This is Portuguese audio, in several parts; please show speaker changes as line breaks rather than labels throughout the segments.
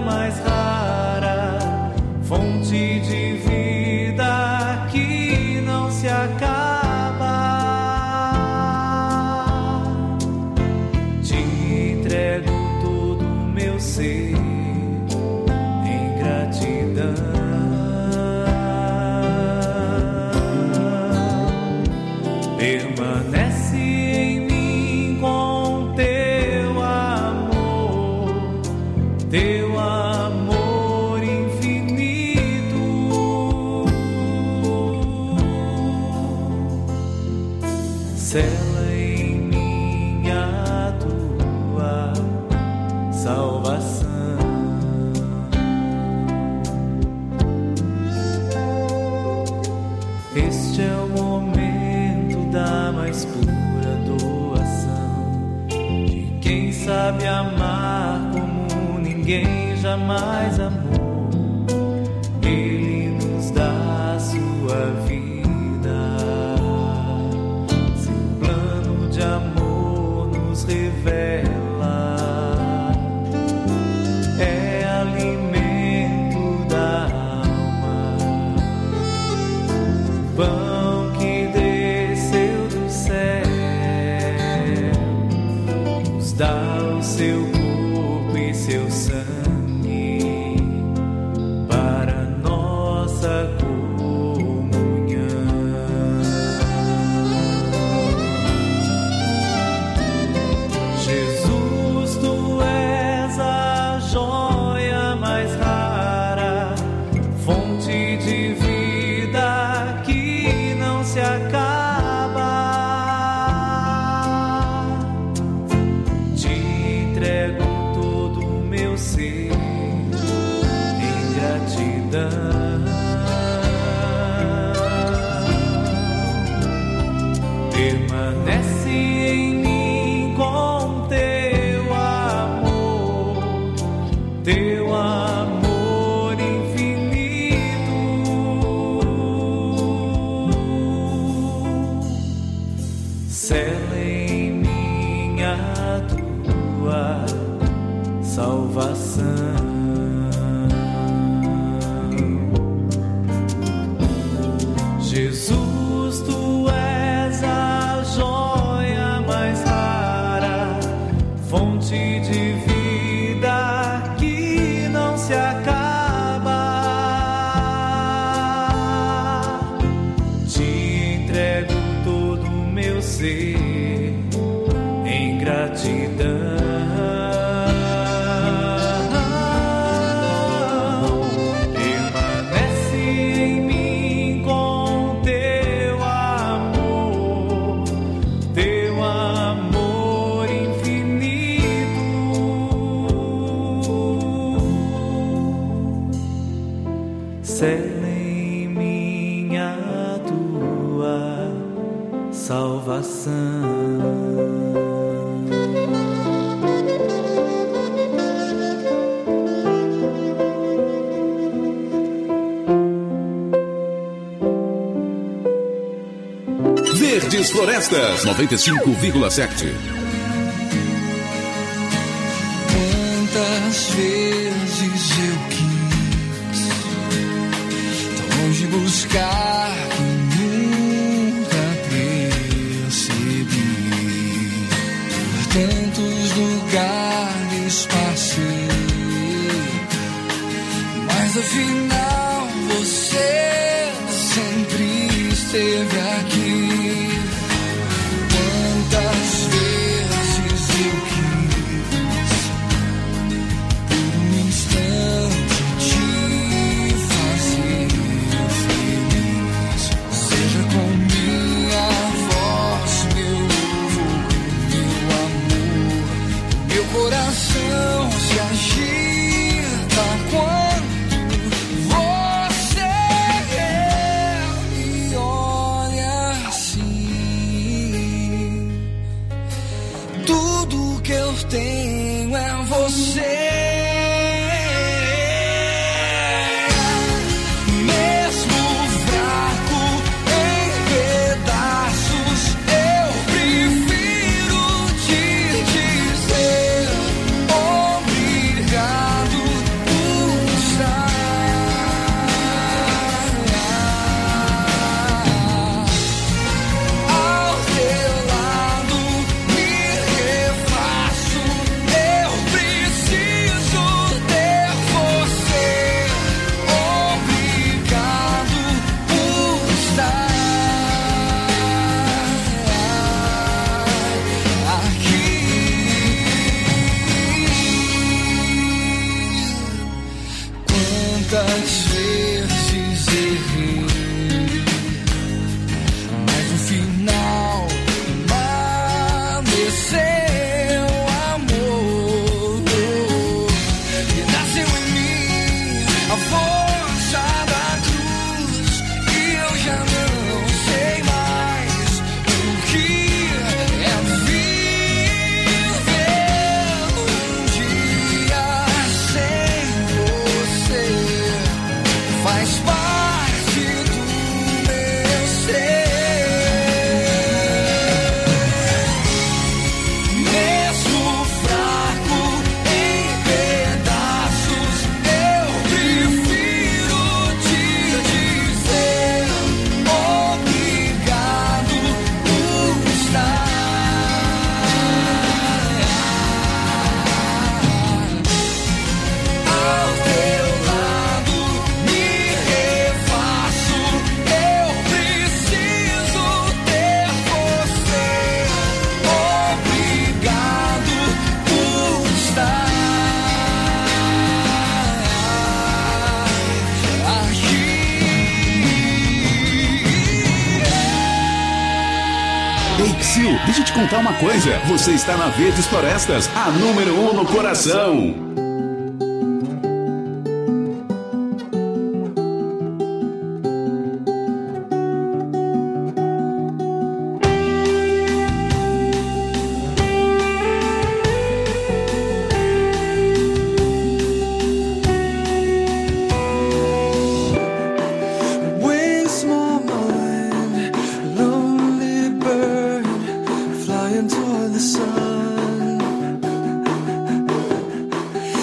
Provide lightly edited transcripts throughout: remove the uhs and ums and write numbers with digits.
mais rara, fonte de vida que não se acaba. Te entrego todo o meu ser em gratidão. Permanece em mim com teu amor infinito. Sela em mim a tua salvação. Este é o momento da mais pura doação, de quem sabe amar como ninguém jamais amou. Ele nos dá a sua vida, seu plano de amor nos revela. É alimento da alma, pão que desceu do céu, nos dá o seu corpo e seu sangue para nossa comunhão. Jesus, tu és a joia mais rara, fonte de vida que não se acaba. Te entrego todo o meu ser em gratidão. Permanece em mim com teu amor infinito. Sela em mim a tua salvação. Jesus, tu és a joia mais rara, fonte de vida que não se acaba. Te entrego todo o meu ser em gratidão. Permanece em mim com teu amor infinito. Sela em mim a tua salvação.
Verdes Florestas 95,7.
Quantas vezes eu quis tão longe buscar que nunca percebi. Por tantos lugares passei, mas afinal você sempre esteve aqui. Quantas vezes eu quis por um instante te fazer feliz, seja com minha voz, meu louvor, meu amor. Meu coração se agita quando Quantas vezes errei, mas no final amanheceu amor e nasceu em mim a força da cruz, e eu já não sei mais o que é viver um dia sem você. Faz parte do meu ser. Mesmo fraco em pedaços, eu prefiro te dizer obrigado por estar ao teu lado. Me refaço, eu preciso ter você. Obrigado por estar aqui.
Ei, Psyu, deixa eu te contar uma coisa. Você está na Verdes Florestas, a número 1 no coração.
Waste my mind, lonely bird, flying toward the sun.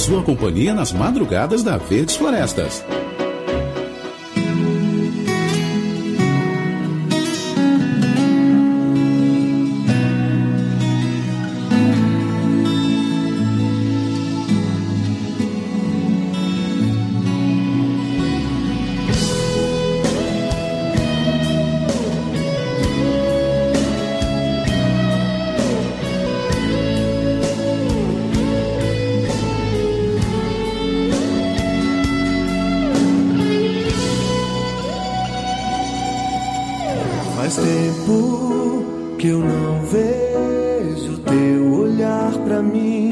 sua companhia nas madrugadas da Verdes Florestas.
Faz tempo que eu não vejo teu olhar pra mim,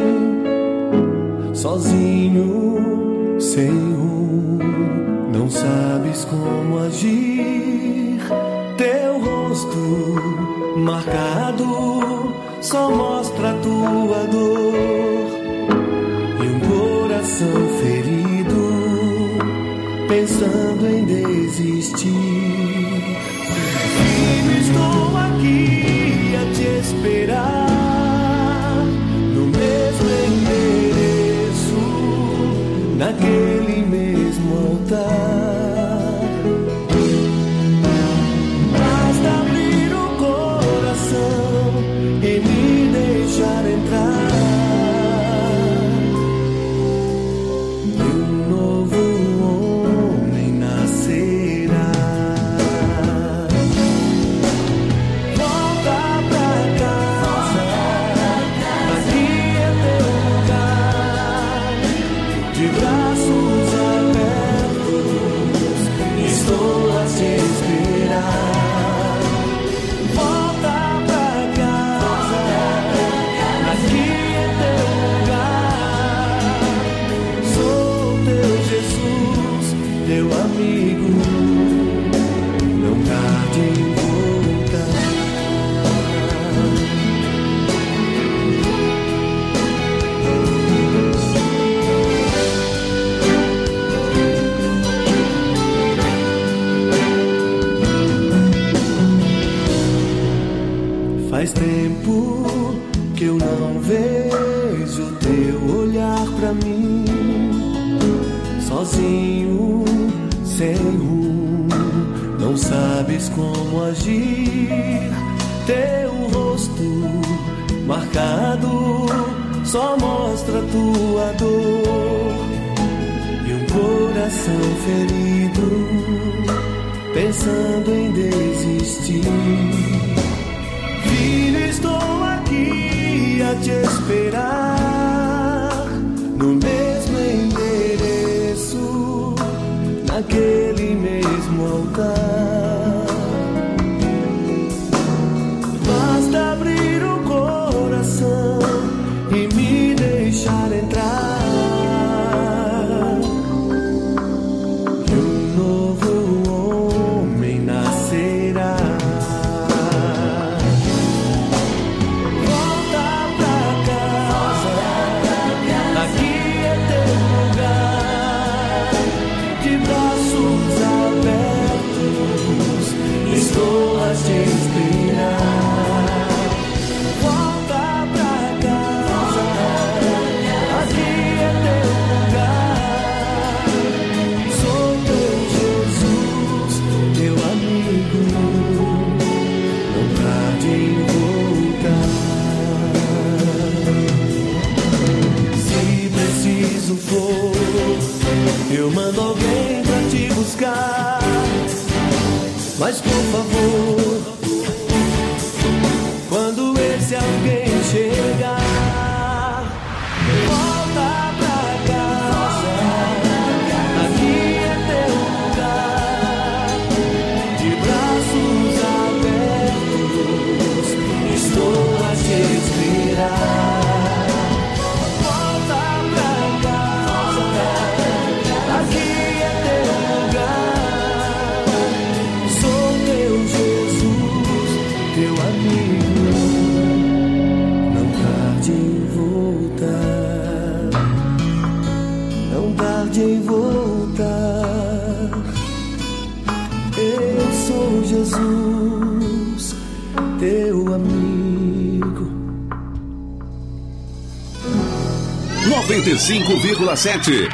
sozinho, sem rumo, não sabes como agir. Teu rosto marcado só mostra a tua dor e um coração ferido pensando em desistir. Estou aqui a te esperar no mesmo endereço, naquele mesmo altar. Basta abrir o coração e me deixar entrar. E um novo homem nascerá. De braços abertos, estou a te esperar. Volta pra casa, aqui é teu lugar. Sou teu Jesus, teu amigo, não tarde em voltar. Faz tempo que eu não vejo teu olhar pra mim, sozinho, sem rumo, não sabes como agir. Teu rosto marcado só mostra a tua dor e um coração ferido pensando em desistir. Filho, estou aqui a te esperar no mesmo endereço, naquele mesmo altar. Basta abrir o coração e me deixar entrar. E um novo homem nascerá. Estou a te esperar. Volta pra casa, aqui é teu lugar. Sou teu Jesus, teu amigo, não tarde em voltar. Se preciso for, eu mando alguém pra te buscar. Mas por favor, quando esse alguém chegar, volta pra casa, aqui é teu lugar. De braços abertos, estou a te esperar. Volta pra casa, aqui é teu lugar. Teu amigo, não tarde em voltar, não tarde em voltar. Eu sou Jesus, teu amigo.
95,7.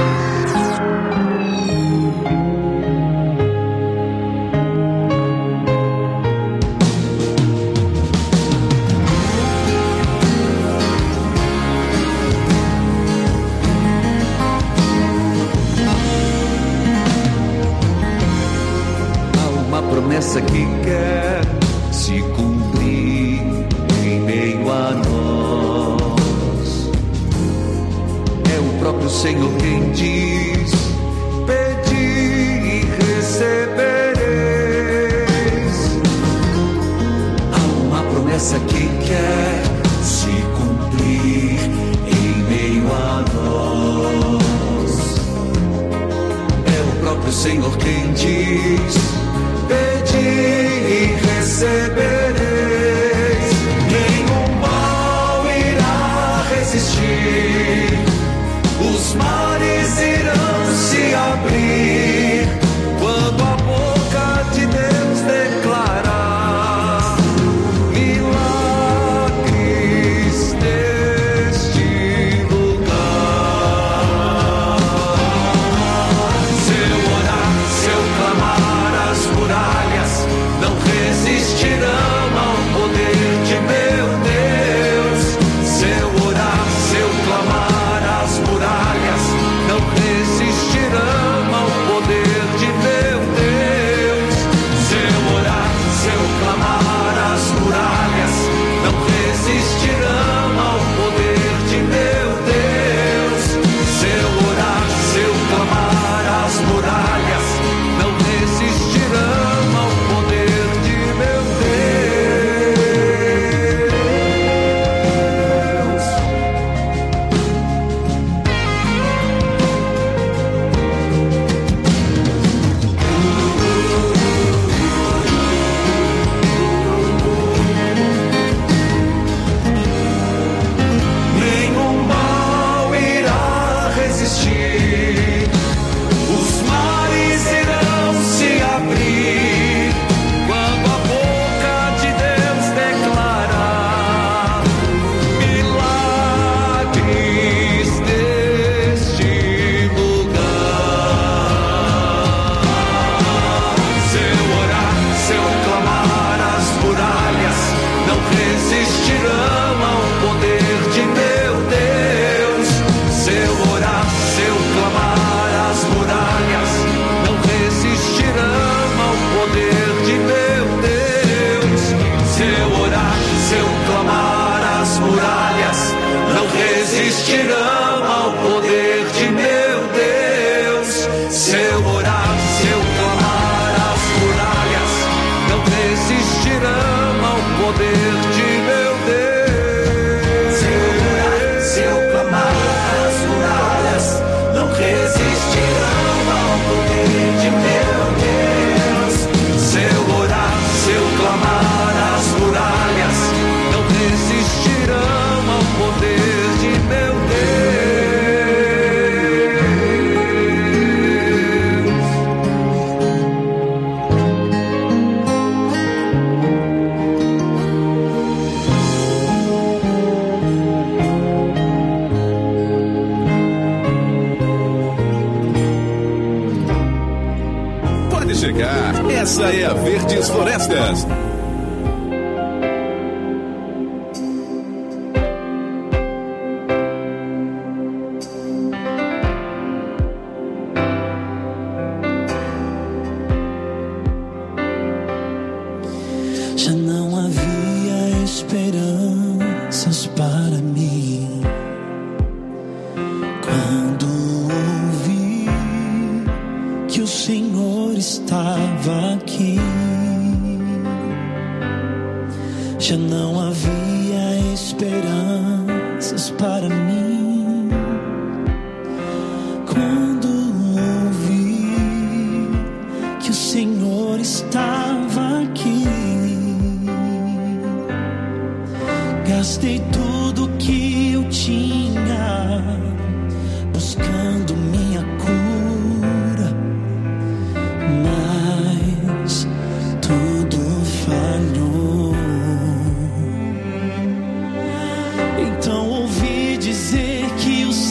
Promessa que quer se cumprir em meio a nós. É o próprio Senhor quem diz: pedi e recebereis. Há uma promessa que quer se cumprir em meio a nós. É o próprio Senhor quem diz: pedi e recebereis. Nenhum mal irá resistir. Os mares irão se abrir quando a boca de Deus declarar milagres neste lugar. Se eu orar, se eu clamar, as muralhas não resistirão ao poder de meu Deus. Se eu orar, se eu clamar, as muralhas não resistirão ao poder de meu Deus. Se eu orar, se eu clamar, as muralhas não resistirão ao poder de meu Deus. Se eu orar, se eu clamar, as muralhas não resistirão ao poder de meu nenhum mal irá resistir. Os mares irão se abrir quando a boca de Deus declarar milagres neste lugar. Se eu orar, se eu clamar, as muralhas não resistirão ao poder de meu Deus. Se eu orar, se eu clamar, as muralhas não resistirão ao poder de meu Deus. Se eu orar, se eu clamar, as muralhas não resistirão ao poder de meu Deus. Se eu orar, se eu clamar, as muralhas não resistirão ao poder de meu Deus. Se eu orar, se eu clamar, as muralhas não resistirão ao poder de meu Deus. Se eu orar, se eu clamar, as muralhas não resistirão ao poder de meu
Pode chegar, essa é a Verdes Florestas.
Já não havia esperanças para mim quando ouvi que o Senhor estava aqui. Já não havia esperanças para mim quando ouvi que o Senhor estava aqui. Gastei tudo que eu tinha buscando minha cura, mas tudo falhou. Então ouvi dizer que o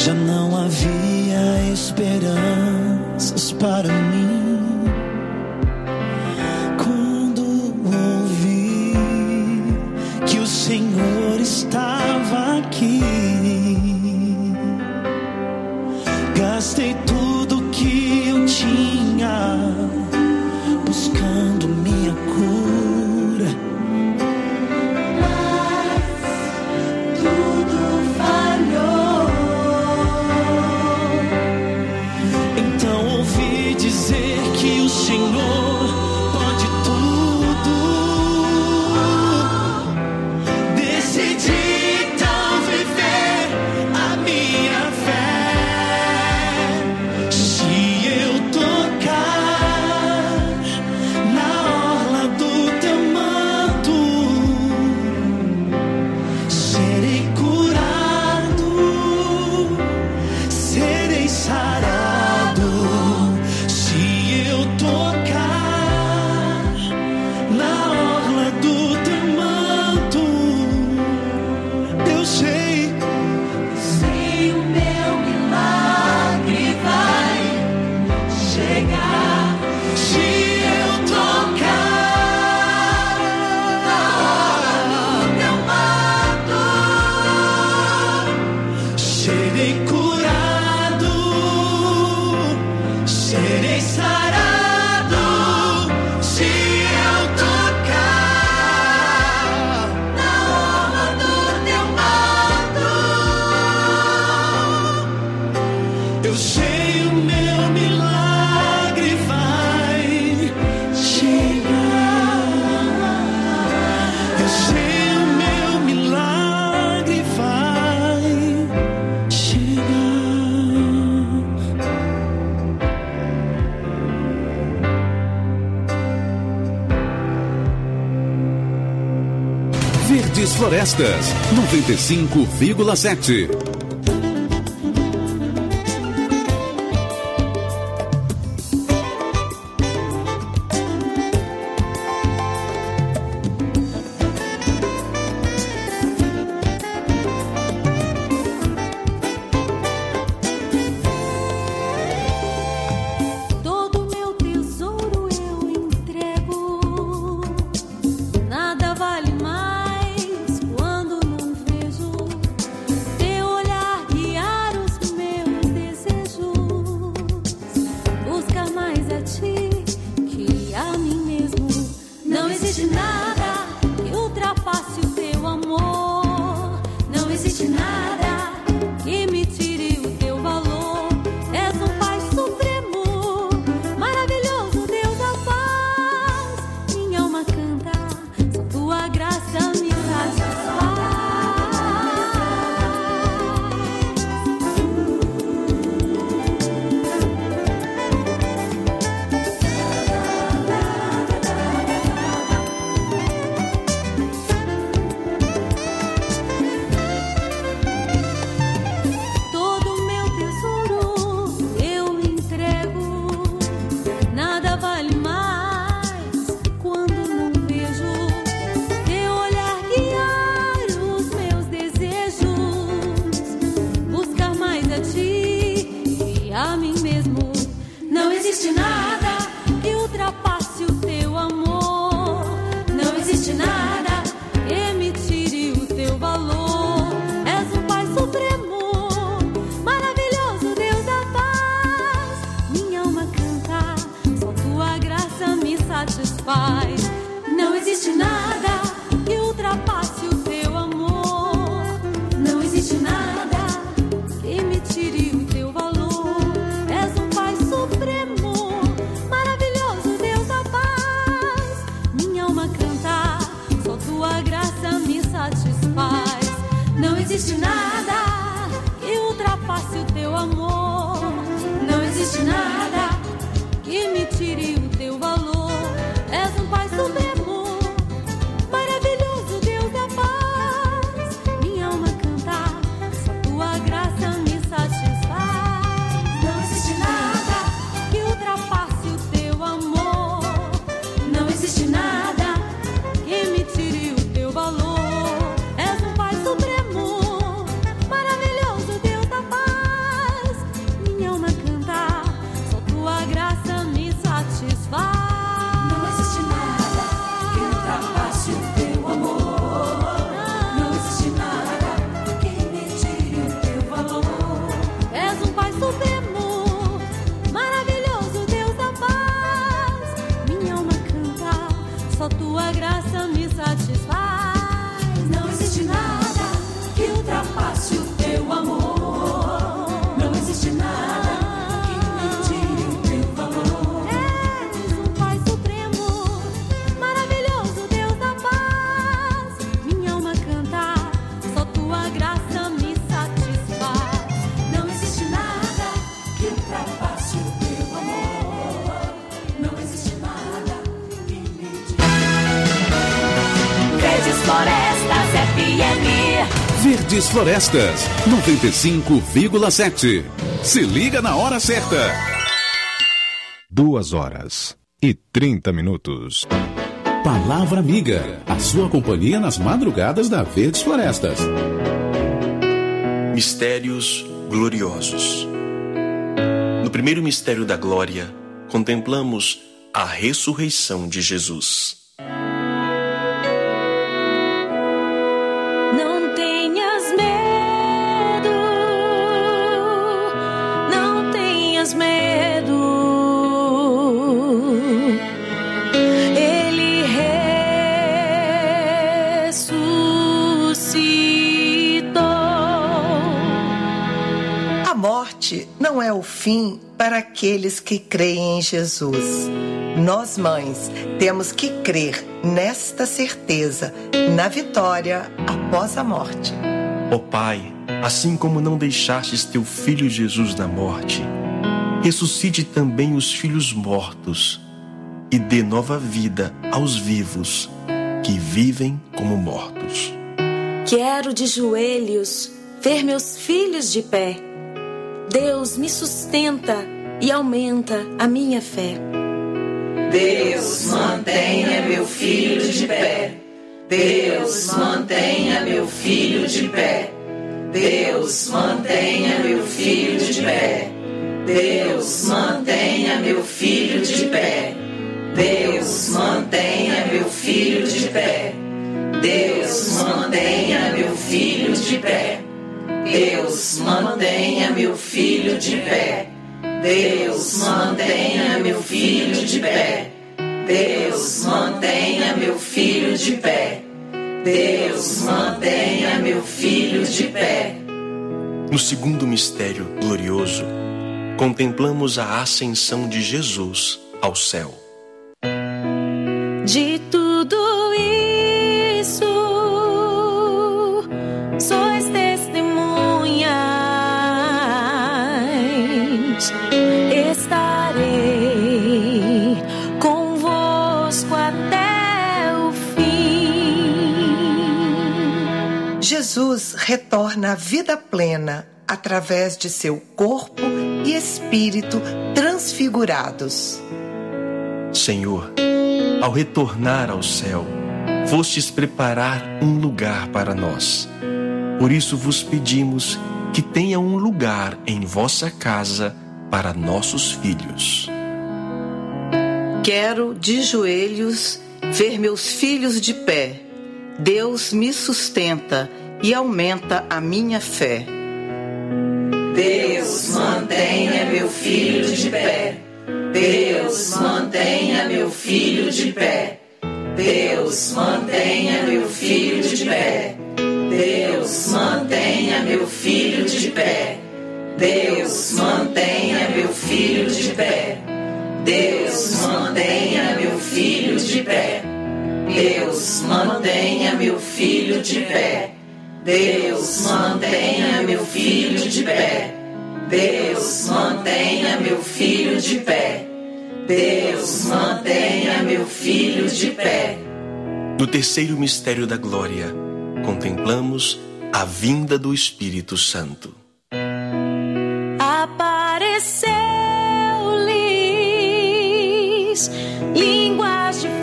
Já não havia esperanças para mim. Quando ouvi que o Senhor estava aqui, gastei tudo que eu tinha buscando minha cura,
mas tudo falhou.
Então ouvi dizer que o Senhor pode tudo. Decidi então viver a minha fé. Se eu tocar na orla do teu manto, serei curado, serei sarado. Se eu tocar na orla do teu manto, eu sei.
Sei o meu milagre vai chegar.
Se eu tocar
Na hora do teu manto,
serei curado, serei sarado. Se eu tocar
na orla do teu manto,
eu sei o meu milagre vai chegar. Eu sei o meu milagre vai chegar.
Verdes Florestas, 95,7.
todo meu tesouro eu entrego. Nada vale mais quando não vejo teu olhar guiar os meus desejos. Buscar mais a ti que a mim mesmo. Não existe nada que ultrapasse o teu amor. Não existe nada que me tire o teu valor. És um Pai supremo, maravilhoso Deus da paz. Minha alma canta, só tua graça me satisfaz. Todo meu tesouro eu entrego. Nada vale mais quando não vejo teu olhar guiar os meus desejos. Buscar mais a ti e a mim mesmo. Não existe nada que ultrapasse o teu amor. Não existe nada que me tire o teu valor. És um Pai supremo, maravilhoso Deus da paz. Minha alma canta, só tua graça me satisfaz. Não existe nada que ultrapasse o teu amor. Não existe nada que me tire o teu valor. És um Pai supremo, maravilhoso Deus da paz. Minha alma canta, só tua graça me satisfaz. Não existe nada que ultrapasse o teu amor. Não existe nada que me tire o teu valor. És um Pai supremo, maravilhoso Deus da paz. Minha alma canta, só tua graça me satisfaz. Não existe nada que ultrapasse o teu amor. Não existe nada que me tire o teu valor. És um Pai supremo, maravilhoso Deus da paz.
Verdes Florestas, 95,7. Se liga na hora certa.
2h30.
Palavra Amiga, a sua companhia nas madrugadas da Verdes Florestas.
Mistérios gloriosos. No primeiro mistério da glória, contemplamos a ressurreição de Jesus.
Não tenhas medo, não tenhas medo. Ele ressuscitou.
A morte não é o fim para aqueles que creem em Jesus. Nós, mães, temos que crer nesta certeza, na vitória após a morte.
Ó Pai, assim como não deixastes teu Filho Jesus na morte, ressuscite também os filhos mortos e dê nova vida aos vivos que vivem como mortos.
Quero de joelhos ver meus filhos de pé. Deus me sustenta e aumenta a minha fé.
Deus, mantenha meu filho de pé. Deus, mantenha meu filho de pé. Deus, mantenha meu filho de pé. Deus, mantenha meu filho de pé. Deus, mantenha meu filho de pé. Deus, mantenha meu filho de pé. Deus, mantenha meu filho de pé. Deus, mantenha meu filho de pé. Deus, mantenha meu filho de pé. Deus, mantenha meu filho de pé.
No segundo mistério glorioso, contemplamos a ascensão de Jesus ao céu.
De tudo isso, sois testemunhas. Estarei convosco até o fim.
Jesus retorna à vida plena através de seu corpo e espírito transfigurados.
Senhor, ao retornar ao céu, fostes preparar um lugar para nós. Por isso vos pedimos que tenha um lugar em vossa casa para nossos filhos.
Quero de joelhos ver meus filhos de pé. Deus me sustenta e aumenta a minha fé.
Deus, mantenha meu filho de pé. Deus, mantenha meu filho de pé. Deus, mantenha meu filho de pé. Deus, mantenha meu filho de pé. Deus, mantenha meu filho de pé. Deus, mantenha meu filho de pé. Deus, mantenha meu filho de pé. Deus, mantenha meu filho de pé. Deus, mantenha meu filho de pé. Deus, mantenha meu filho de pé.
No terceiro mistério da glória, contemplamos a vinda do Espírito Santo.
Apareceu-lhes línguas de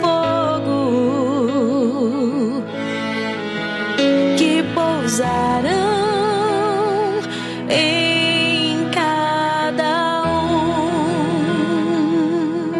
fogo que pousarão em cada um.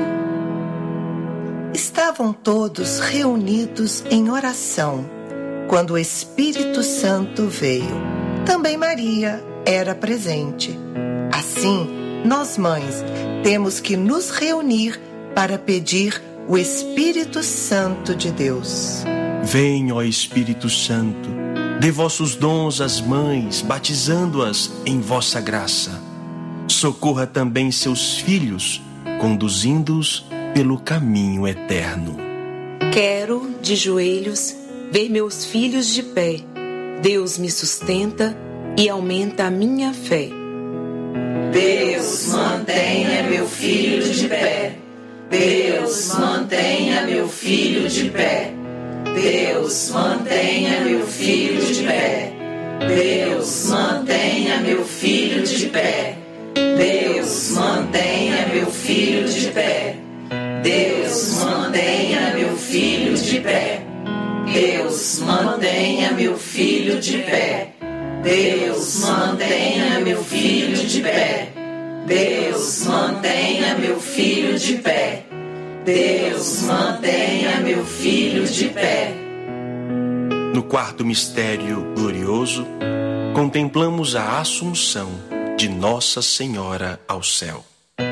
Estavam todos reunidos em oração quando o Espírito Santo veio. Também Maria era presente. Assim, nós mães temos que nos reunir para pedir o Espírito Santo de Deus.
Vem, ó Espírito Santo, dê vossos dons às mães, batizando-as em vossa graça. Socorra também seus filhos, conduzindo-os pelo caminho eterno.
Quero, de joelhos, ver meus filhos de pé. Deus me sustenta e aumenta a minha fé.
Deus, mantenha meu filho de pé. Deus, mantenha meu filho de pé. Deus, mantenha meu filho de pé. Deus, mantenha meu filho de pé. Deus, mantenha meu filho de pé. Deus, mantenha meu filho de pé. Deus, mantenha meu filho de pé. Deus, mantenha meu filho de pé. Deus, mantenha meu filho de pé. Deus, mantenha meu filho de pé.
No quarto mistério glorioso, contemplamos a Assunção de Nossa Senhora ao céu.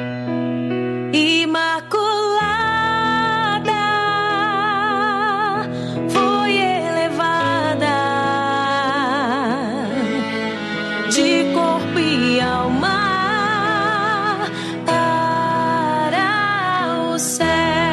Imaculada foi elevada de corpo e alma para os céus.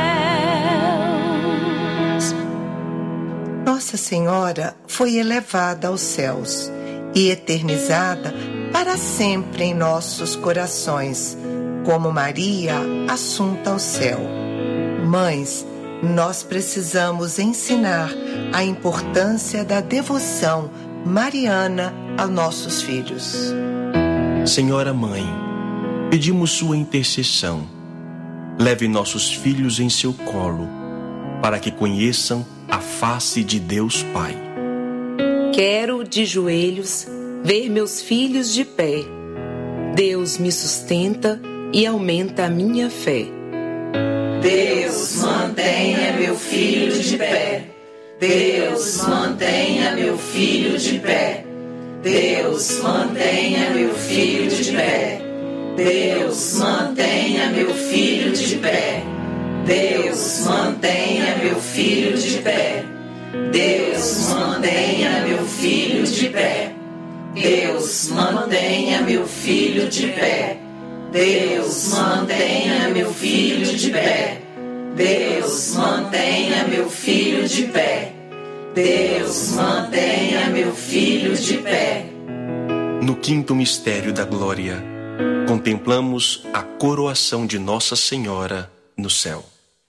Nossa Senhora foi elevada aos céus e eternizada para sempre em nossos corações, como Maria assunta ao céu. Mães, nós precisamos ensinar a importância da devoção mariana aos nossos filhos.
Senhora Mãe, pedimos sua intercessão. Leve nossos filhos em seu colo, para que conheçam a face de Deus Pai.
Quero de joelhos ver meus filhos de pé. Deus me sustenta e aumenta a minha fé.
Deus, mantenha meu filho de pé. Deus, mantenha meu filho de pé. Deus, mantenha meu filho de pé. Deus, mantenha meu filho de pé. Deus, mantenha meu filho de pé. Deus, mantenha meu filho de pé. Deus, mantenha meu filho de pé. Deus, mantenha meu filho de pé. Deus, mantenha meu filho de pé. Deus, mantenha meu filho de pé.
No quinto mistério da glória, contemplamos a coroação de Nossa Senhora no céu.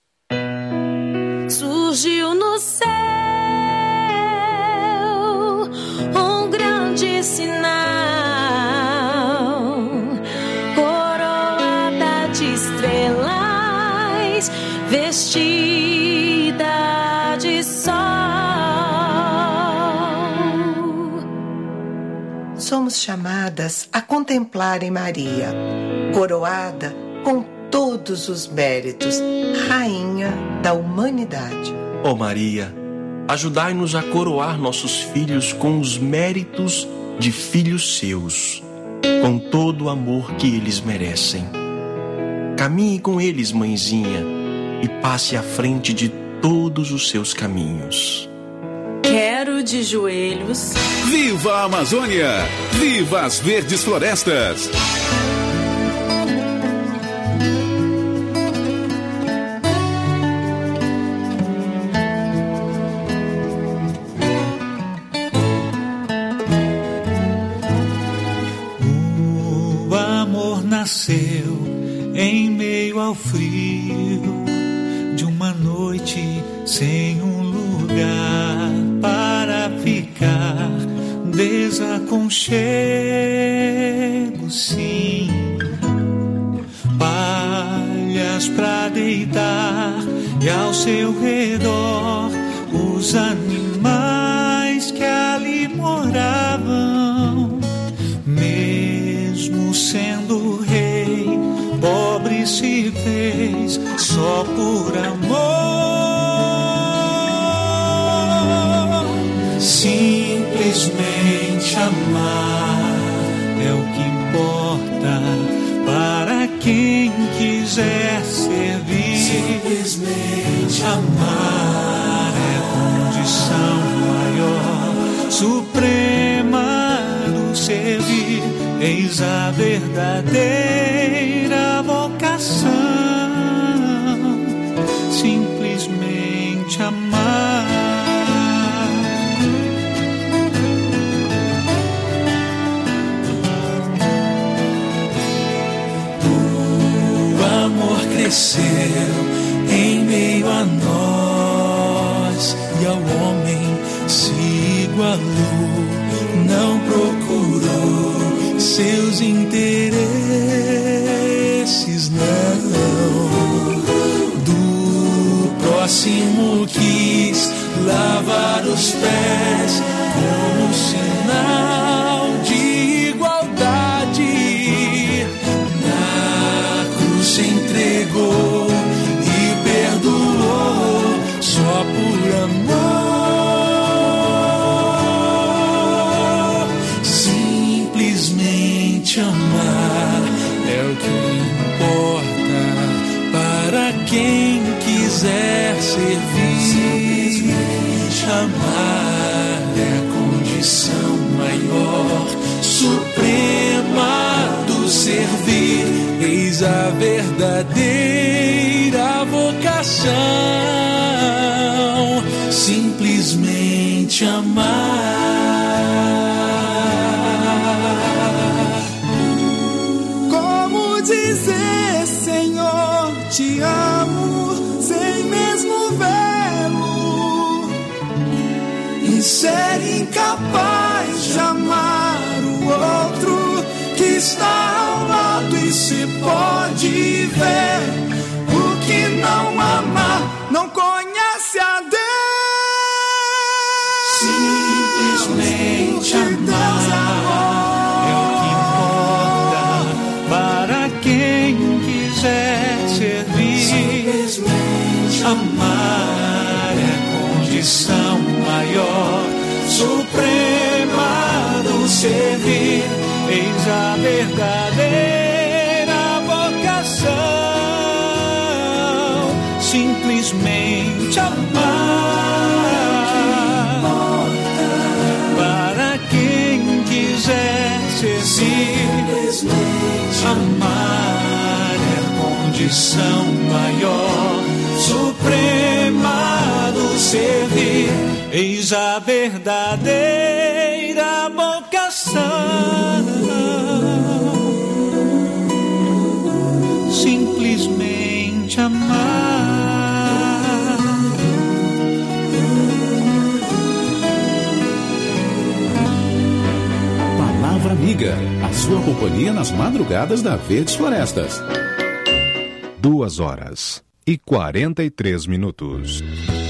Surgiu no céu um grande sinal, coroada de estrelas, vestida de sol.
Somos chamadas a contemplar em Maria, coroada com todos os méritos, Rainha da humanidade.
Ó Maria, ajudai-nos a coroar nossos filhos com os méritos de filhos seus, com todo o amor que eles merecem. Caminhe com eles, mãezinha, e passe à frente de todos os seus caminhos.
Quero de joelhos.
Viva a Amazônia! Viva as verdes florestas!
Nasceu em meio ao frio de uma noite sem um lugar para ficar. Desaconchego, sim, palhas pra deitar e ao seu redor os animais que ali moravam. Mesmo sendo rei, pobre se fez só por amor. Simplesmente amar é o que importa para quem quiser servir. Simplesmente amar é a condição maior, suprema do servir. Eis a verdadeira vocação, simplesmente amar. O amor cresceu em meio a nós e ao homem se igualou. não procurou seus interesses, não. Do próximo quis lavar os pés como sinal de igualdade. Na cruz se entregou e perdoou só por amor. Simplesmente amar é o que importa para quem quiser servir. Simplesmente amar é a condição maior, suprema do servir. Eis a verdadeira vocação. Simplesmente amar.
Como dizer, Senhor, te amo, sem mesmo vê-lo, e ser incapaz de amar o outro que está ao lado e se pode ver. O que não ama não conhece a Deus.
Simplesmente amar é o que importa para quem quiser servir. Simplesmente amar é a condição maior, suprema do servir. Eis a verdadeira vocação. Simplesmente amar para quem quiser servir. Amar é a condição maior, suprema do servir. Eis a verdadeira vocação. Simplesmente amar.
Palavra Amiga, a sua companhia nas madrugadas da Verdes Florestas.
2h43.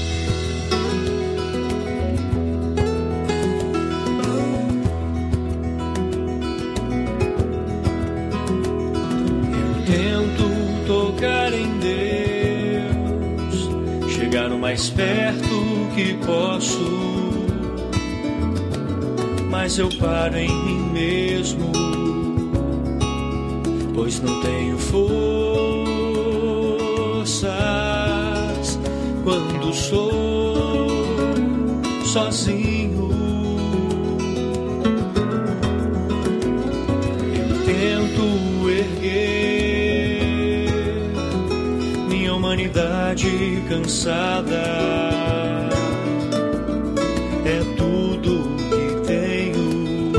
Tocar em Deus, chegar o mais perto que posso, mas eu paro em mim mesmo, pois não tenho forças quando sou sozinho. Eu tento erguer humanidade cansada, é tudo que tenho.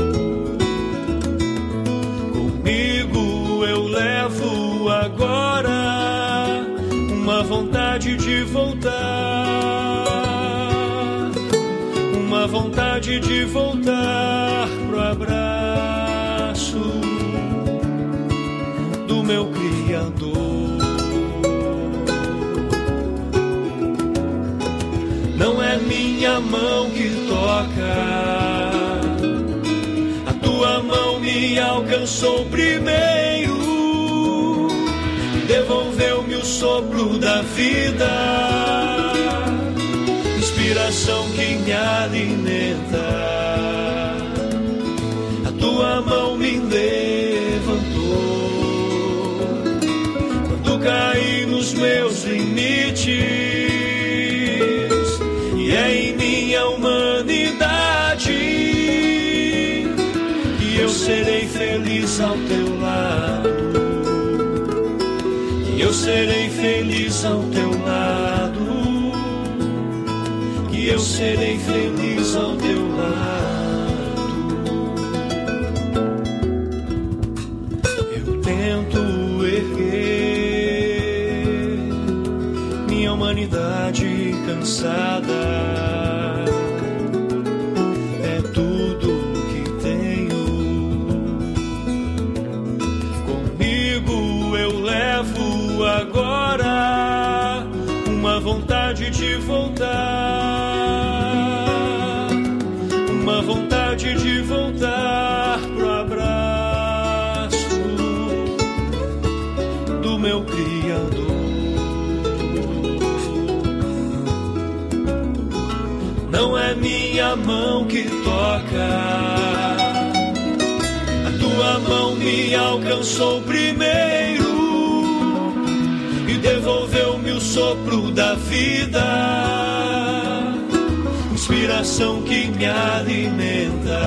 Comigo eu levo agora uma vontade de voltar, uma vontade de voltar pro abraço do meu Criador. Não é minha mão que toca, a tua mão me alcançou primeiro, devolveu-me o sopro da vida, inspiração que me alimenta. A tua mão me levantou quando caí nos meus limites. E é em minha humanidade que eu serei feliz ao teu lado, que eu serei feliz ao teu lado, que eu serei feliz ao teu lado. Eu tento erguer minha humanidade cansada, é tudo que Sinto agora uma vontade de voltar, uma vontade de voltar pro abraço do meu Criador. Não é minha mão que toca, a tua mão me alcançou primeiro e devolveu-me o sopro da vida, inspiração que me alimenta.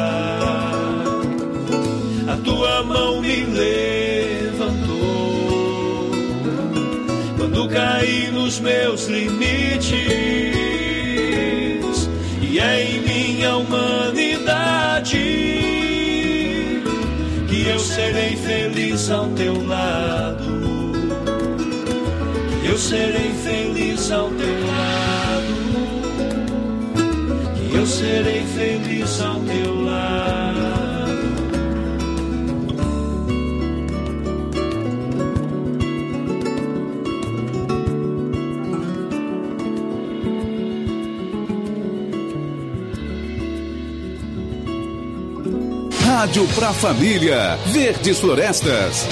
A tua mão me levantou quando caí nos meus limites, e é em minha humanidade que eu serei feliz ao teu lado, que eu serei feliz ao teu lado, que eu serei feliz ao teu lado.
Rádio pra família, Verdes Florestas.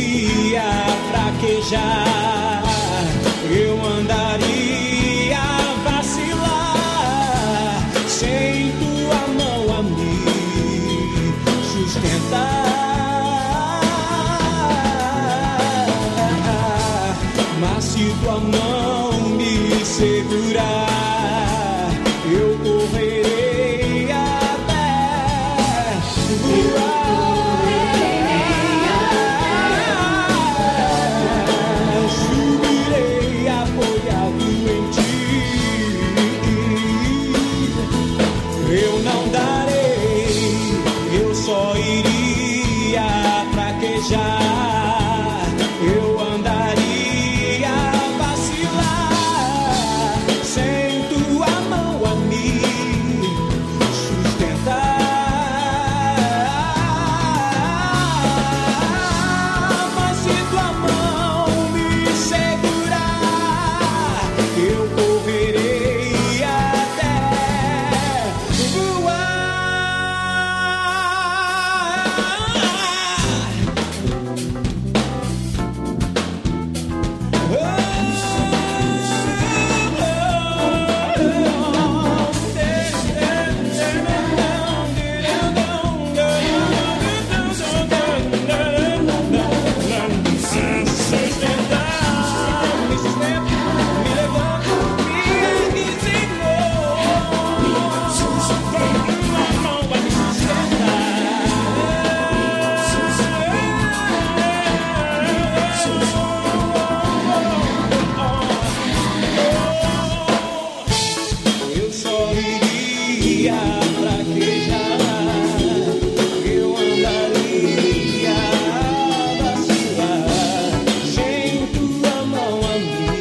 Eu andaria Mas se tua mão me segurar, eu correrei até voar. Subirei apoiado em ti. Eu não darei, eu só iria fraquejar. Eu andaria a vacilar, sem tua mão a me sustentar. Mas se tua mão me segurar, eu correrei até voar. Eu só iria fraquejar, eu andaria a vacilar, sem tua mão a me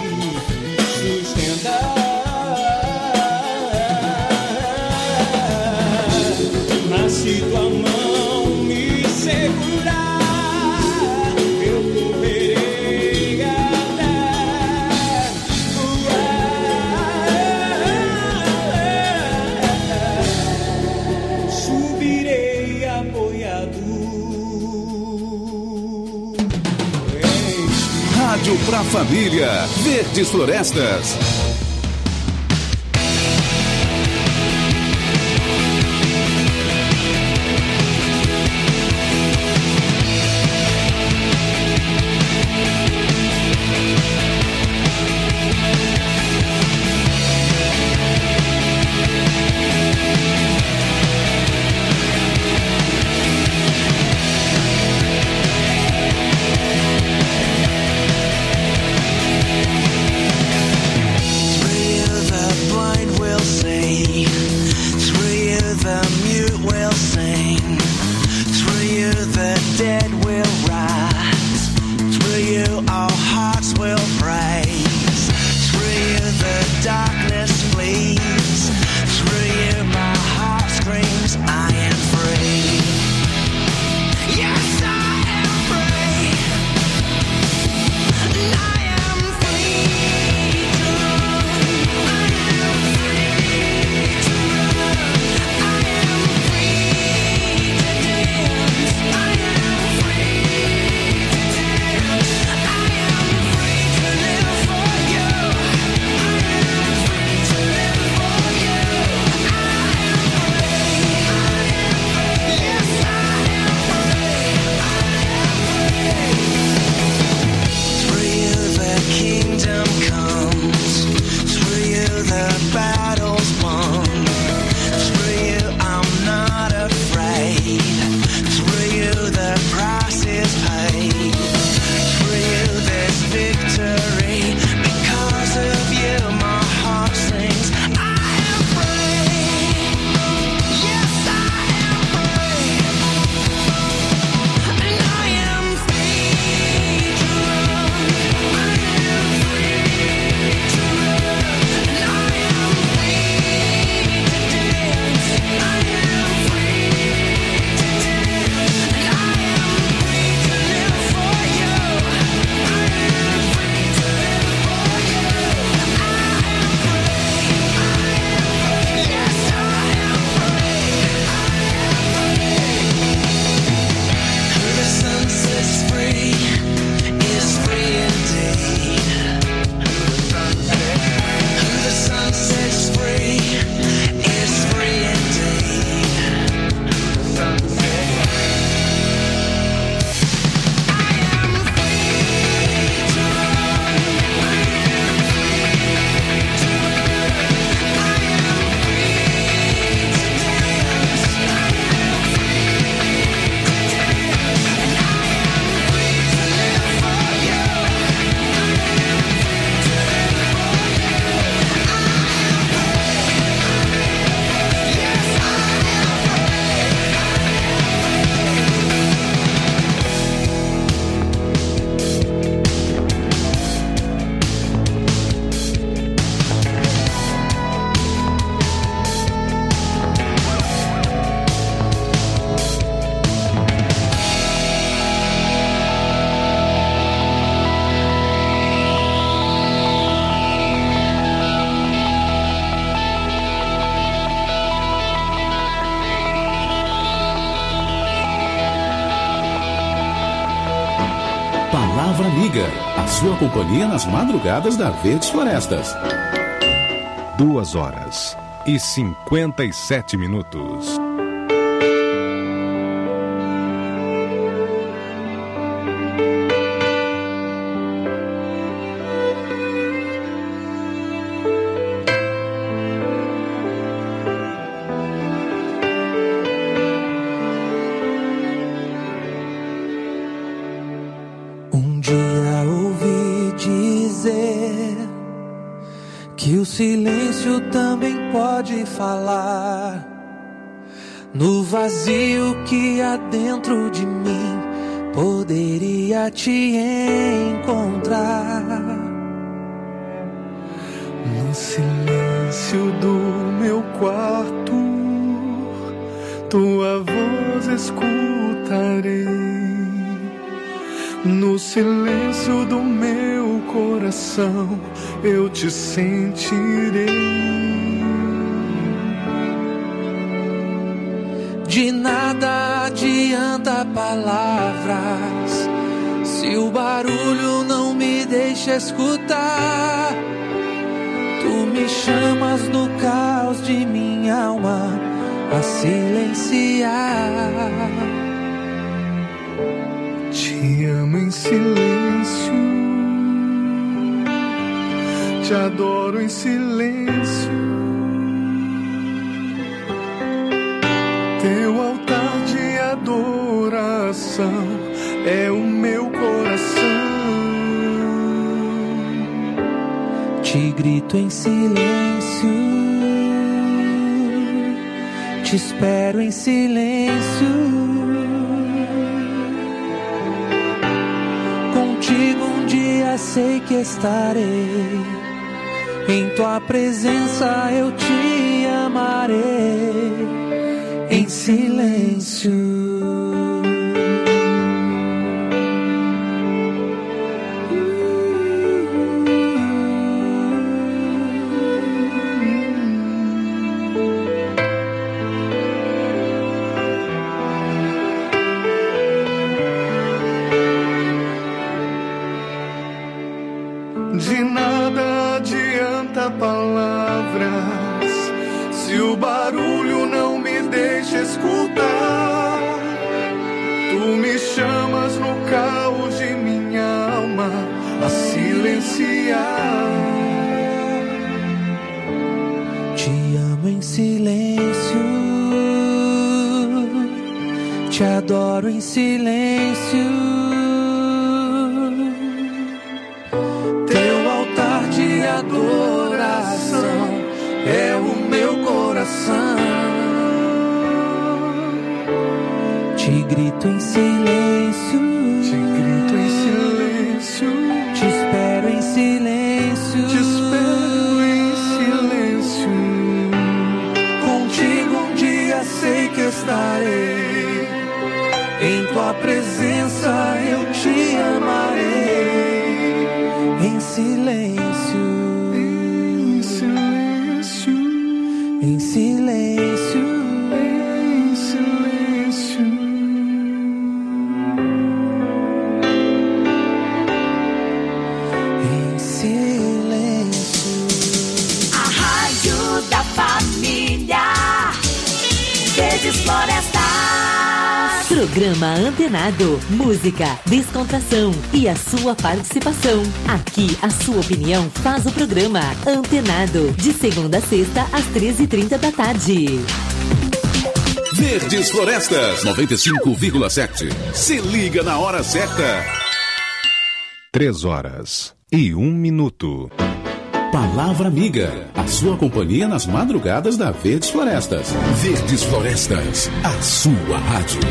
sustentar. Mas se tua mão me segurar, eu correrei até voar. Subirei apoiado.
Rádio pra família, Verdes Florestas. Palavra Amiga, a sua companhia nas madrugadas da Verdes Florestas.
2h57.
Pode falar no vazio que há dentro de mim, poderia te encontrar.
No silêncio do meu quarto, tua voz escutarei. No silêncio do meu coração, eu te sentirei.
De nada adianta palavras se o barulho não me deixa escutar. Tu me chamas no caos de minha alma a silenciar.
Te amo em silêncio, te adoro em silêncio. Teu altar de adoração é o meu coração.
Te grito em silêncio, te espero em silêncio. Contigo um dia sei que estarei. Em tua presença eu te amarei. Em silêncio.
De nada adianta palavras se o barulho não me deixa escutar. Tu me chamas no caos de minha alma a silenciar.
Te amo em silêncio, te adoro em silêncio. Teu altar de adoração é o meu coração. Te grito em silêncio,
te grito em silêncio,
te espero em silêncio,
te espero em silêncio.
Contigo um dia sei que estarei. Em tua presença eu te amarei. Em silêncio,
em silêncio,
em silêncio.
Florestas. Programa Antenado, música, descontração e a sua participação. Aqui a sua opinião faz o programa Antenado, de segunda a sexta às 13h30 da tarde.
Verdes Florestas 95,7. Se liga na hora certa.
3h01.
Palavra Amiga, a sua companhia nas madrugadas da Verdes Florestas. Verdes Florestas, a sua rádio.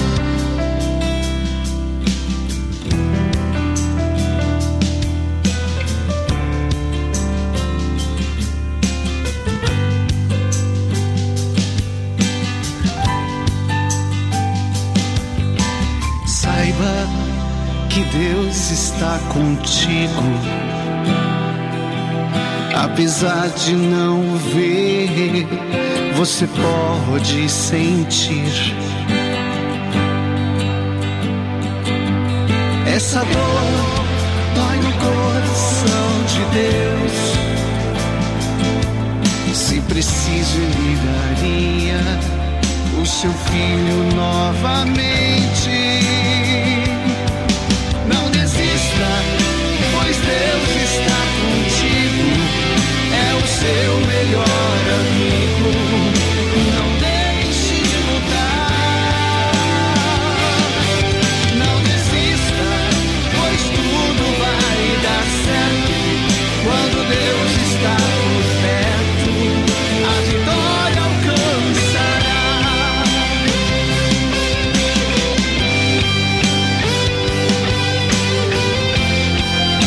Saiba que Deus está contigo. Apesar de não ver, você pode sentir essa dor coração de Deus. Se preciso, Ele daria o seu filho novamente.